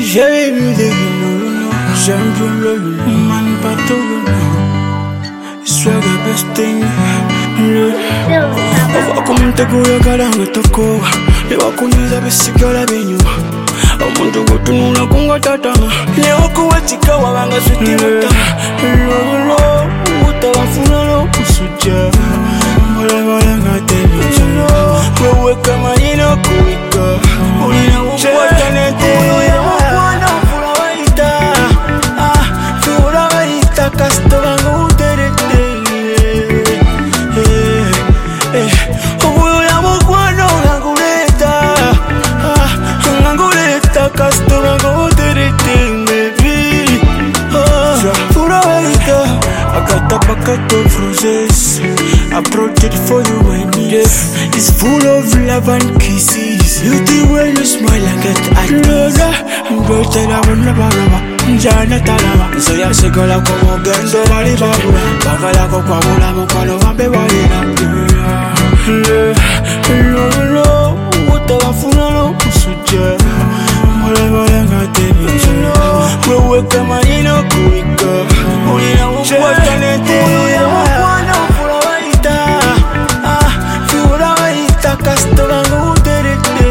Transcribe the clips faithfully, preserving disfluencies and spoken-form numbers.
J'ai vu des gueules, j'ai un peu le man pas tout. Swag the best thing. Abakumte kuya kalanga toko. Lewa kuniza besigala benyu. Omuntu gutunula kungatatama. Lewa kuwatika wabanga switi muta. Lolo utawafuna lo kusuja. Mole mole ngatebicha. Wewe kama ino kuika. Ulina wukwata nete. Ulina wukwano fura waita. Ah, fura waita kastola nguterete. Customer go to the thing, baby. Oh, for a waiter, I got a bucket of roses. I brought it for you, my need. It's full of love and kisses. You do when you smile and get at me. I'm going to la one baraba, Jana Talaba. So ya se gola como gando vali babula. Bagala ko kwabula mo kwano wambe walina. Lo lo, utawafuna lo kusuja. Mole mole ngatebicha. Wewe kama ino kuika. Ulina wukwata nete. Ulina wukwano fura waita. Ah, fura waita kastola nguterete.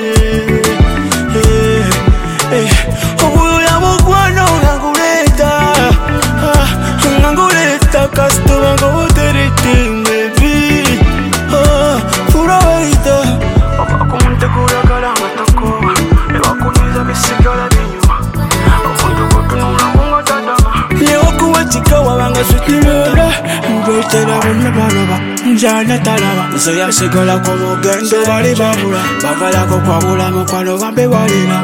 Eh, eh. Ulina wukwano nganguleta. Ah, nganguleta kastola nguterete, baby. Ah, fura waita. Abakumunte kuya kalanga toko. Lewa kuwatika wabanga sutilula. Mbetela wuna balaba Njana talaba. Zoya segola como gendo wali babula. Bagala ko kwabula mukwano wambe walina.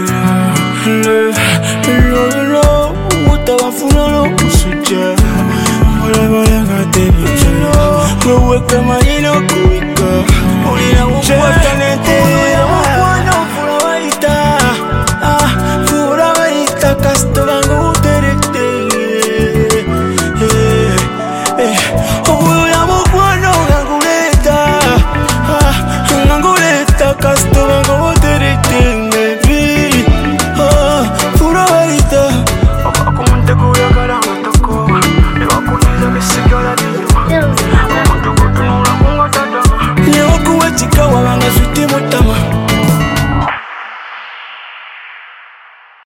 Lolo utawafuna lo kusuja. Mole mole ngatebicha. Wewe kama ino kuya.